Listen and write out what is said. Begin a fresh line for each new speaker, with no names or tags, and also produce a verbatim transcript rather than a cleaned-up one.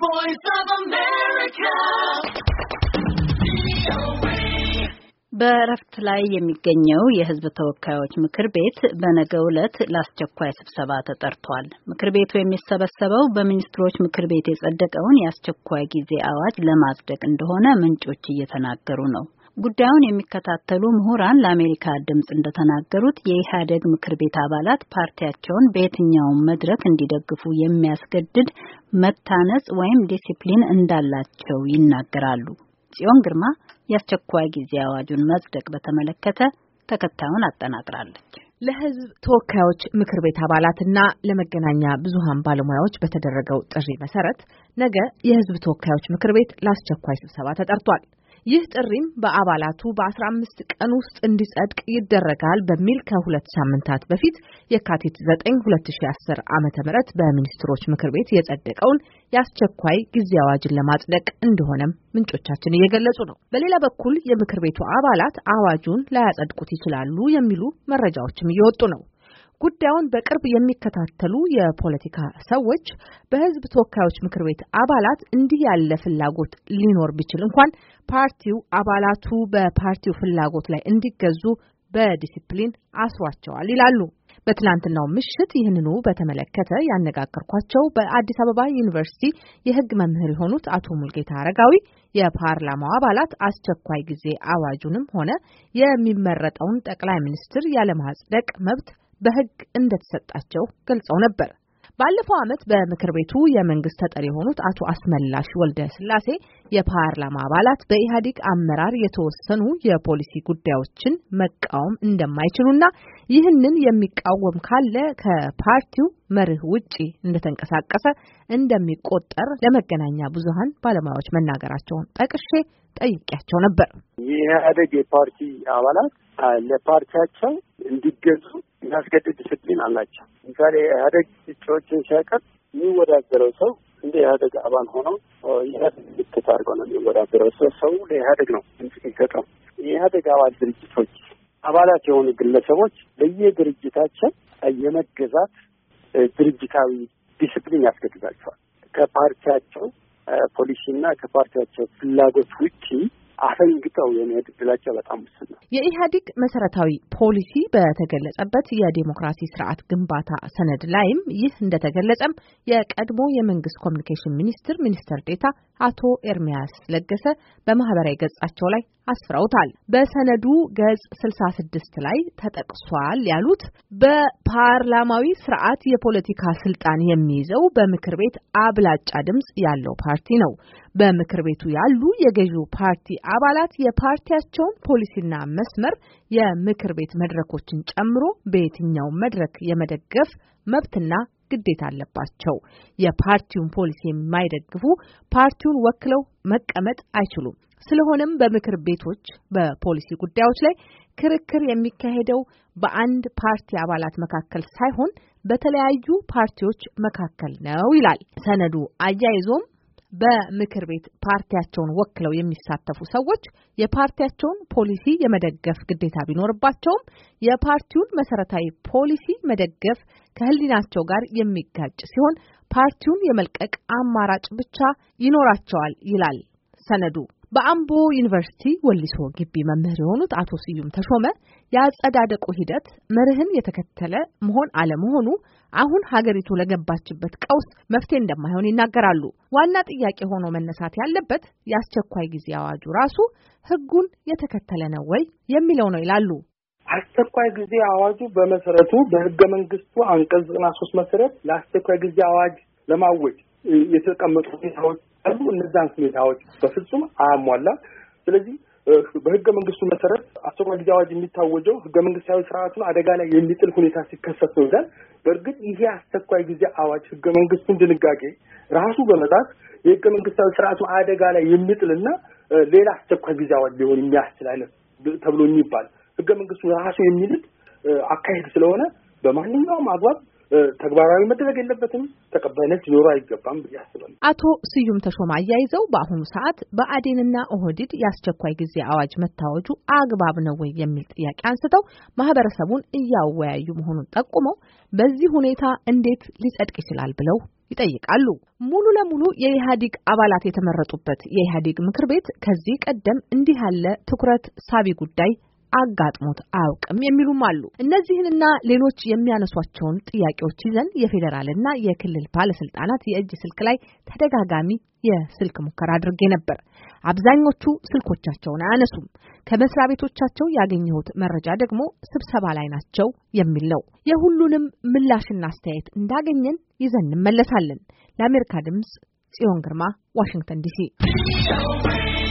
voice of America.
በእረፍት ላይ የሚገኘው የሕዝብ ተወካዮች ምክር ቤት በነገው ዕለት ለአስቸኳይ ስብሰባ ተጠርቷል። ምክር ቤቱ የሚሰበሰበው በሚኒስትሮች ምክር ቤት የጸደቀውን የአስቸኳይ ጊዜ አዋጅ ለማጽደቅ እንደሆነ ምንጮች እየተናገሩ ነው። ጉዳዩን የሚከታተሉ ምሁራን ለአሜሪካ ድምጽ እንደተናገሩት የኢህአዴግ ምክር ቤት አባላት ፓርቲያቸውን በየትኛውም መድረክ እንዲደግፉ የሚያስገድድ መታነጽ ወይም ዲሲፕሊን እንዳላቸው ይናገራሉ። ጽዮን ግርማ የአስቸኳይ ጊዜ አዋጁን መጽደቅ በተመለከተ ተከታዩን አጠናቅራለች።
ለሕዝብ ተወካዮች ምክር ቤት አባላትና ለመገናኛ ብዙሃን ባለሙያዎች በተደረገው ጥሪ መሰረት ነገ የሕዝብ ተወካዮች ምክር ቤት ለአስቸኳይ ስብሰባ ተጠርቷል። ይህ ጥሪም በአባላቱ በአስራ አምስት ቀን ውስጥ እንዲጸድቅ ይደረጋል በሚል ከሁለት ሳምንታት በፊት የካቲት ዘጠኝ ሁለት ሺህ አስር ዓመተ ምህረት በሚኒስትሮች ምክር ቤት የጸደቀውን የአስቸኳይ ጊዜ አዋጅን ለማጽደቅ እንደሆነም ምንጮቻችን እየገለጹ ነው። በሌላ በኩል የምክር ቤቱ አባላት አዋጁን ላያጸድቁት ይችላሉ የሚሉ መረጃዎችም እየወጡ ነው። ጉዳዩን በቅርብ የሚከታተሉ የፖለቲካ ሰዎች በሕዝብ ተወካዮች ምክር ቤት አባላት እንዲህ ያለ ፍላጎት ሊኖር ቢችል እንኳን ፓርቲው አባላቱ በፓርቲው ፍላጎት ላይ እንዲገዙ በዲሲፕሊን አስሯቸዋል ይላሉ። በትናንትናው ምሽት ይህንኑ በተመለከተ ያነጋገርኳቸው በአዲስ አበባ ዩኒቨርሲቲ የሕግ መምህር የሆኑት አቶ ሙልጌታ አረጋዊ የፓርላማው አባላት አስቸኳይ ጊዜ አዋጁንም ሆነ የሚመረጠውን ጠቅላይ ሚኒስትር ያለማጽደቅ መብት በሕግ እንደተሰጣቸው ገልጸው ነበር። ባለፈው ዓመት በምክር ቤቱ የመንግስት ተጠሪ የሆኑት አቶ አስመላሽ ወልደ ስላሴ የፓርላማ አባላት በኢህአዴግ አመራር የተወሰኑ የፖሊሲ ጉዳዮችን መቃወም እንደማይችሉና ይህንን የሚቃወም ካለ ከፓርቲው መርህ ውጪ እንደተንቀሳቀሰ እንደሚቆጠር ለመገናኛ ብዙሃን ባለሙያዎች መናገራቸውን ጠቅሼ ጠይቄያቸው ነበር።
የኢህአዴግ የፓርቲ አባላት ለፓርቲያቸው እንዲገዙ የሚያስገድድ ዲስፕሊን አላቸው። ለምሳሌ ኢህአዴግ እጩዎችን ሲያቀርብ የሚወዳደረው ሰው እንደ ኢህአዴግ አባል ሆኖ ኢህአዴግ ምልክት አድርገው ነው የሚወዳደረው። ሰው ሰው ለኢህአዴግ ነው የሚሰጠው። የኢህአዴግ አባል ድርጅቶች አባላት የሆኑ ግለሰቦች በየድርጅታቸው የመገዛት ድርጅታዊ ዲስፕሊን ያስገድዳቸዋል። ከፓርቲያቸው ፖሊሲና ከፓርቲያቸው ፍላጎት ውጪ አፈንግጠው የሚሄድ ዕድላቸው በጣም ውስን ነው።
የኢህአዴግ መሰረታዊ ፖሊሲ በተገለጸበት የዲሞክራሲ ስርዓት ግንባታ ሰነድ ላይም ይህ እንደተገለጸም የቀድሞ የመንግስት ኮሚኒኬሽን ሚኒስትር ሚኒስትር ዴኤታ አቶ ኤርሚያስ ለገሰ በማህበራዊ ገጻቸው ላይ አስፍረውታል። በሰነዱ ገጽ ስልሳ ስድስት ላይ ተጠቅሷል ያሉት በፓርላማዊ ስርዓት የፖለቲካ ስልጣን የሚይዘው በምክር ቤት አብላጫ ድምጽ ያለው ፓርቲ ነው። በምክር ቤቱ ያሉ የገዢው ፓርቲ አባላት የፓርቲያቸውን ፖሊሲና መስመር የምክር ቤት መድረኮችን ጨምሮ በየትኛው መድረክ የመደገፍ መብትና ግዴታ አለባቸው። የፓርቲውን ፖሊሲ የማይደግፉ ፓርቲውን ወክለው መቀመጥ አይችሉም። ስለሆነም በምክር ቤቶች በፖሊሲ ጉዳዮች ላይ ክርክር የሚካሄደው በአንድ ፓርቲ አባላት መካከል ሳይሆን በተለያዩ ፓርቲዎች መካከል ነው ይላል ሰነዱ። አያይዞም በምክር ቤት ፓርቲያቸውን ወክለው የሚሳተፉ ሰዎች የፓርቲያቸውን ፖሊሲ የመደገፍ ግዴታ ቢኖርባቸውም የፓርቲውን መሰረታዊ ፖሊሲ መደገፍ ከህሊናቸው ጋር የሚጋጭ ሲሆን ፓርቲውን የመልቀቅ አማራጭ ብቻ ይኖራቸዋል ይላል ሰነዱ። በአምቦ ዩኒቨርሲቲ ወሊሶ ግቢ መምህር የሆኑት አቶ ስዩም ተሾመ የአጸዳደቁ ሂደት መርህን የተከተለ መሆን አለመሆኑ አሁን ሀገሪቱ ለገባችበት ቀውስ መፍትሄ እንደማይሆን ይናገራሉ። ዋና ጥያቄ ሆኖ መነሳት ያለበት የአስቸኳይ ጊዜ አዋጁ ራሱ ህጉን የተከተለ ነው ወይ የሚለው ነው ይላሉ።
አስቸኳይ ጊዜ አዋጁ በመሰረቱ በህገ መንግስቱ አንቀጽ ዘጠና ሶስት መሰረት ለአስቸኳይ ጊዜ አዋጅ ለማወጅ የተቀመጡ ሁኔታዎች አሉ። እነዛን ሁኔታዎች በፍጹም አያሟላ። ስለዚህ በህገ መንግስቱ መሰረት አስቸኳይ ጊዜ አዋጅ የሚታወጀው ህገ መንግስታዊ ስርዓቱን አደጋ ላይ የሚጥል ሁኔታ ሲከሰት ነው ይላል። በእርግጥ ይሄ አስቸኳይ ጊዜ አዋጅ ህገ መንግስቱን ድንጋጌ ራሱ በመጣስ የህገ መንግስታዊ ስርዓቱን አደጋ ላይ የሚጥልና ሌላ አስቸኳይ ጊዜ አዋጅ ሊሆን የሚያስችል አይነት ተብሎ የሚባል ህገ መንግስቱ ራሱ የሚልቅ አካሄድ ስለሆነ በማንኛውም አግባብ ተግባራዊ መደረግ የለበትም፣ ተቀባይነት ሊኖር አይገባም ብዬ አስባለሁ።
አቶ ስዩም ተሾማ አያይዘው በአሁኑ ሰዓት በአዴንና ኦህዴድ የአስቸኳይ ጊዜ አዋጅ መታወጁ አግባብ ነው ወይ የሚል ጥያቄ አንስተው ማህበረሰቡን እያወያዩ መሆኑን ጠቁመው በዚህ ሁኔታ እንዴት ሊጸድቅ ይችላል ብለው ይጠይቃሉ። ሙሉ ለሙሉ የኢህአዴግ አባላት የተመረጡበት የኢህአዴግ ምክር ቤት ከዚህ ቀደም እንዲህ ያለ ትኩረት ሳቢ ጉዳይ አጋጥሞት አያውቅም የሚሉም አሉ። እነዚህንና ሌሎች የሚያነሷቸውን ጥያቄዎች ይዘን የፌዴራልና የክልል ባለስልጣናት የእጅ ስልክ ላይ ተደጋጋሚ የስልክ ሙከራ አድርጌ ነበር። አብዛኞቹ ስልኮቻቸውን አያነሱም። ከመስሪያ ቤቶቻቸው ያገኘሁት መረጃ ደግሞ ስብሰባ ላይ ናቸው የሚል ነው። የሁሉንም ምላሽና አስተያየት እንዳገኘን ይዘን እንመለሳለን። ለአሜሪካ ድምጽ ጽዮን ግርማ፣ ዋሽንግተን ዲሲ።